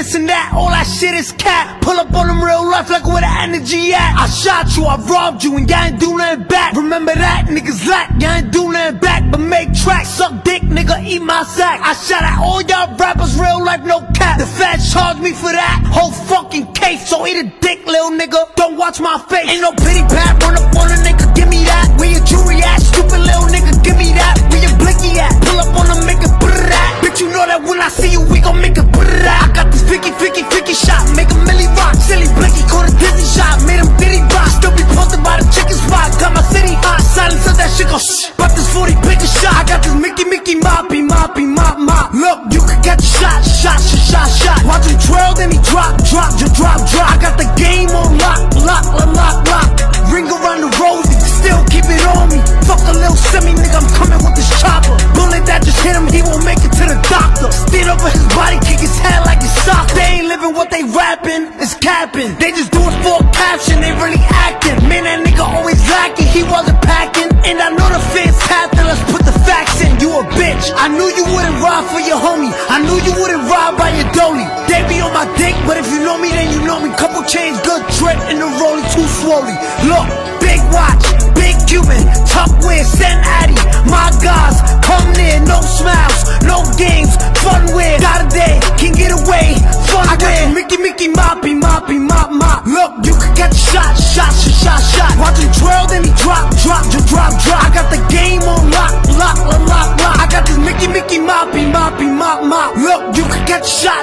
this and that, all that shit is cap. Pull up on them real life like where the energy at. I shot you, I robbed you, and y'all ain't do nothing back. Remember that, niggas lack, y'all ain't do nothing back. But make tracks, suck dick, nigga, eat my sack. I shot at all y'all rappers, real life, no cap. The feds charged me for that whole fucking case, so eat a dick, little nigga, don't watch my face. Ain't no pity pat, run up on a nigga, give me that. Where your jewelry at, stupid little nigga, give me that. Where your blicky at, pull up on a make it that. Bitch, you know that when I see you, we gon' make it that. I got this 50 shot, make a milli rock. Silly blicky, caught a dizzy shot, made him diddy rock. Still be posted by the chicken spot, got my city hot. Silence of that shit go shh, but this 40 pick a shot. I got this Mickey moppy, mop. Look, you can catch a shot. Watch him twirl, then he drop. I got the game on lock. Ring around the rosy, still keep it on me. Fuck a little semi, nigga, I'm coming with this chopper. Bullet that just hit him, he won't make it to the doctor. Stand over his body, kick his head like it's soft. They ain't living what they rapping, it's capping. They just do it for a caption, they really acting. Man, that nigga always lacking, he wasn't packing. And I know the fans tapped, let's put the facts in. You a bitch, I knew you wouldn't ride for your homie. I knew you wouldn't ride by your dolly. They be on my dick, but if you know me, then you know me. Couple chains, good drip, in the rolling too slowly. Look, big watch, big Cuban, top wear, send Addy. My guys, come near, no smiles, no games, fun wear. Got a day, can get away, fun wear. I got Mickey moppy, mop. Look, you can catch a shot. Watch him twirl, then he drop. I got the game on lock. I got this Mickey moppy, mop. Look, you can catch a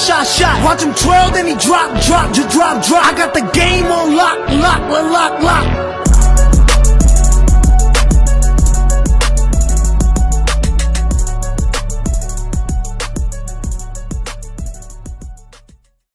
shot. Watch him twirl, then he drop. I got the game on lock.